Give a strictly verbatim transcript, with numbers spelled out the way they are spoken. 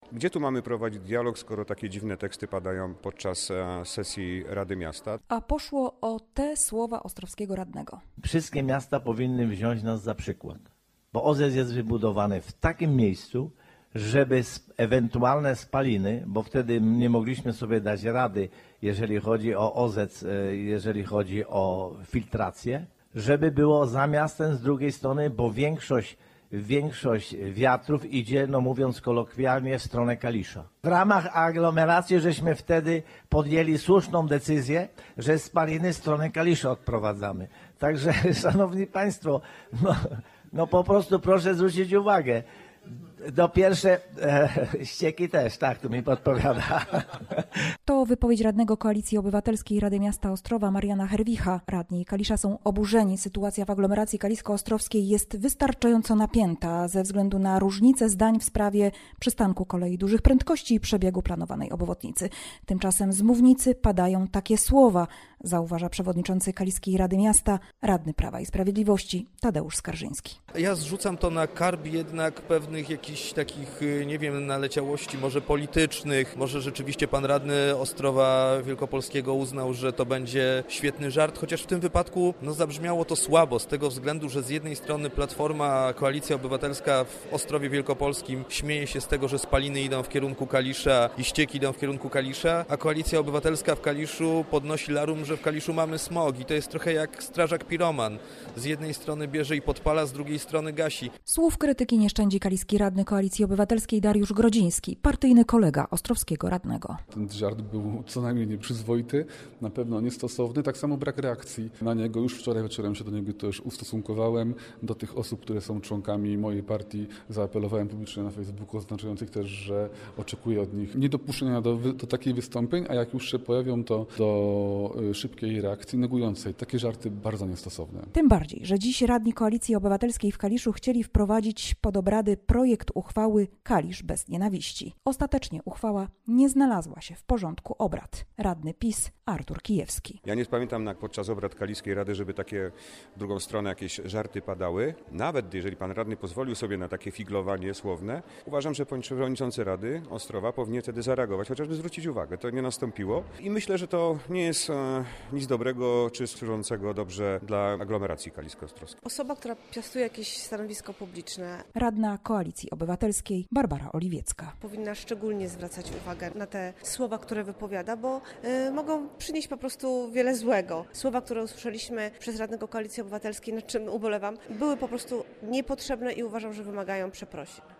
Gdzie tu mamy prowadzić dialog, skoro takie dziwne teksty padają podczas sesji Rady Miasta? A poszło o te słowa ostrowskiego radnego. Wszystkie miasta powinny wziąć nas za przykład, bo O Z E jest wybudowany w takim miejscu, żeby ewentualne spaliny, bo wtedy nie mogliśmy sobie dać rady, jeżeli chodzi o O Z E, jeżeli chodzi o filtrację, żeby było za miastem z drugiej strony, bo większość, większość wiatrów idzie, no mówiąc kolokwialnie, w stronę Kalisza. W ramach aglomeracji żeśmy wtedy podjęli słuszną decyzję, że spaliny w stronę Kalisza odprowadzamy. Także, szanowni państwo, no, no po prostu proszę zwrócić uwagę. Do pierwsze e, ścieki też, tak, tu mi podpowiada. To wypowiedź radnego Koalicji Obywatelskiej Rady Miasta Ostrowa Mariana Herwicha. Radni Kalisza są oburzeni. Sytuacja w aglomeracji kalisko-ostrowskiej jest wystarczająco napięta ze względu na różnice zdań w sprawie przystanku kolei dużych prędkości i przebiegu planowanej obwodnicy. Tymczasem z mównicy padają takie słowa, zauważa przewodniczący Kaliskiej Rady Miasta, radny Prawa i Sprawiedliwości Tadeusz Skarżyński. Ja zrzucam to na karb jednak pewnych jakichś takich, nie wiem, naleciałości może politycznych. Może rzeczywiście pan radny Ostrowa Wielkopolskiego uznał, że to będzie świetny żart, chociaż w tym wypadku no, zabrzmiało to słabo z tego względu, że z jednej strony Platforma, Koalicja Obywatelska w Ostrowie Wielkopolskim śmieje się z tego, że spaliny idą w kierunku Kalisza i ścieki idą w kierunku Kalisza, a Koalicja Obywatelska w Kaliszu podnosi larum, że w Kaliszu mamy smog i to jest trochę jak strażak piroman. Z jednej strony bierze i podpala, z drugiej strony gasi. Słów krytyki nie szczędzi kaliski radny Koalicji Obywatelskiej Dariusz Grodziński, partyjny kolega ostrowskiego radnego. Ten żart był co najmniej nieprzyzwoity, na pewno niestosowny, tak samo brak reakcji na niego. Już wczoraj wieczorem się do niego też ustosunkowałem. Do tych osób, które są członkami mojej partii, zaapelowałem publicznie na Facebooku, oznaczających też, że oczekuję od nich niedopuszczenia do, do takich wystąpień, a jak już się pojawią, to do szybkiej reakcji negującej. Takie żarty bardzo niestosowne. Tym bardziej, że dziś radni Koalicji Obywatelskiej w Kaliszu chcieli wprowadzić pod obrady projekt uchwały Kalisz bez nienawiści. Ostatecznie uchwała nie znalazła się w porządku obrad. Radny PiS Artur Kijewski. Ja nie pamiętam jak podczas obrad Kaliskiej Rady, żeby takie w drugą stronę jakieś żarty padały. Nawet jeżeli pan radny pozwolił sobie na takie figlowanie słowne, uważam, że pan przewodniczący Rady Ostrowa powinien wtedy zareagować, chociażby zwrócić uwagę. To nie nastąpiło i myślę, że to nie jest e, nic dobrego czy służącego dobrze dla aglomeracji kalisko-ostrowskiej. Osoba, która piastuje jakieś stanowisko publiczne. Radna Koalicji Obywatelskiej Barbara Oliwiecka. Powinna szczególnie zwracać uwagę na te słowa, które wypowiada, bo y, mogą przynieść po prostu wiele złego. Słowa, które usłyszeliśmy przez radnego Koalicji Obywatelskiej, nad czym ubolewam, były po prostu niepotrzebne i uważam, że wymagają przeprosin.